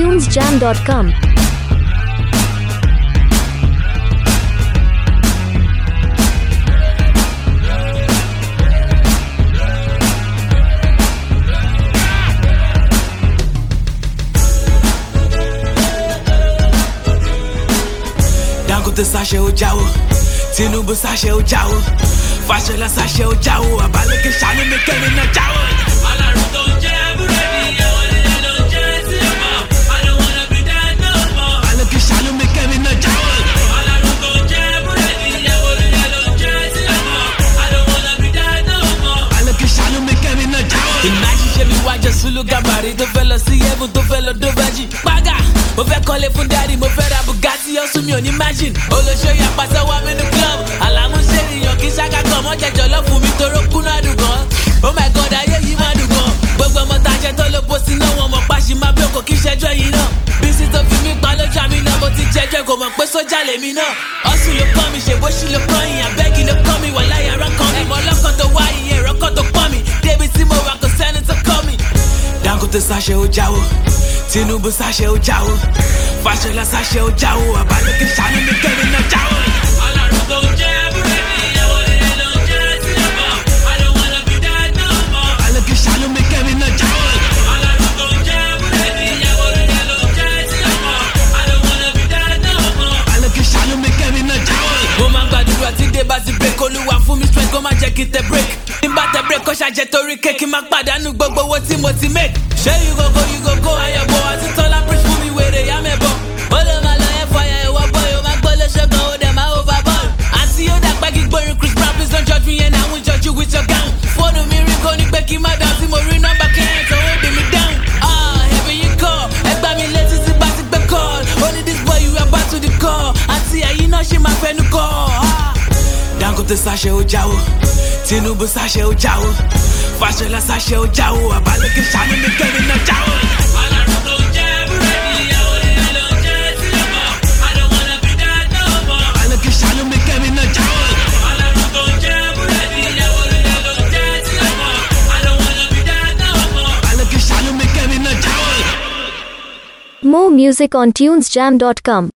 tunesjam.com. Dangote sashe o jawo, Tinubu sashe o jawo, Fashola sashe o jawo, Abaleke shani me kemi na jawo. Ọlọ́run tó ń jẹ́ búrẹ́dì, ẹ̀wọ̀n nílẹ̀ ló ń jẹ́ sí ọmọ. I don't wanna be that no more. Abaleke shani me kemi na jawo. Ọlọ́run tó ń jẹ́ búrẹ́dì, ẹ̀wọ̀n nílẹ̀ ló ń jẹ́ sí ọmọ. I don't wanna be that no more. Abaleke shani me kemi na jawo. Ìnájí ṣe mi wájà Sulu Gabari tó fẹ́ lọ sí Heaven tó fẹ́ lọ Dóbájì. Pága, mo fẹ́ kọ́lé fún Daddy, mo fẹ́ ra Bugatti, ọ̀sùn mi ò ní imagine. Olóṣèlú apàṣẹ wa mi ní club. Àlàmúṣe èèyàn kì í ṣáká kan mọ́ jẹjọ lọ fún mi toró kúnú àdùgán. Oh my God, ayé yìí máa dùn gan. Gbogbo ọmọ tàjẹ́ tó ló bó sí náà wọn mọ̀ páṣí máa bí òkò kí ṣẹjọ́ yìí náà. Bísí tó fi mí pa lójú àmì náà mo ti jẹjọ́ kò mọ̀ pé sójà lèmi náà. Ọ̀sùn ló kọ́ mi, ṣèbóṣì ló kọ́ yìí, àbẹ́gì ló kọ́ mi, wàláhì ẹ̀rọ kan mi. Ẹ̀mọ́ ọlọ́kan tó wá iye ẹ̀rọ kan tó pọ́n mi. Débi tí mo wà kò sẹ́ni tó kọ́ mi. Dangote sashe o jawo, Tinubu sashe o jawo, Fashola sashe o jawo, Abaleke shani me kemi na jawo. Ọlọ́run tó ń jẹ́ búrẹ́dì, ẹ̀wọ̀n nílẹ̀ ló ń jẹ́ sí ọmọ. I don't wanna be that no more. Abaleke shani me kemi na jawo. Ọlọ́run tó ń jẹ́ búrẹ́dì, ẹ̀wọ̀n nílẹ̀ ló ń jẹ́ sí ọmọ. I don't wanna be that no more. Abaleke shani me kemi na jawo. Mo máa ń gbàdúrà tí dé bá ti break, Olúwa fún mi strength kó má jẹ́ kí n tẹ break. Nígbà tẹ break kó ṣàjẹ́ torí kéèkì máa pàdánù gbogbo owó tí mo ti make. Ṣé you go ayọ̀bọ̀ àti tọ́lá preach fún mi wèrè yá mẹ́bọ̀. Ó lè máa lọ ẹ̀fọ́ ayẹ ìwọ bọ́ yóò máa gbọ́ lóṣogbo ó dẹ̀ máa overball. Àti yóò dàgbà kí gbórin Chris Brown, please don't judge me and I won't judge you with your gown. Fóònù mi rí kó ní pé kí n má dán tí mo rí nọ́mbà kẹrin tó ń dì mí down. Ẹ̀bí yìí kọ́ ẹgbà mi létí tí bá ti gbé call. Ó ní this boy you are back to the call. Àti ẹ̀yin náà ṣì máa fẹnu kọ́. Dangote sashe o jawo, Tinubu sashe o jawo, Fashola sashe o jawo, Abaleke shani me kemi na jawo. Ọlọ́run tó ń jẹ́ búrẹ́dì, ẹ̀wọ̀n nílẹ̀ ló ń jẹ́ sí ọmọ. I don't wanna be that no more. Abaleke shani me kemi na jawo. Ọlọ́run tó ń jẹ́ búrẹ́dì, ẹ̀wọ̀n nílẹ̀ ló ń jẹ́ sí ọmọ. I don't wanna be that no more. Abaleke shani me kemi na jawo. More music on tunesjam.com.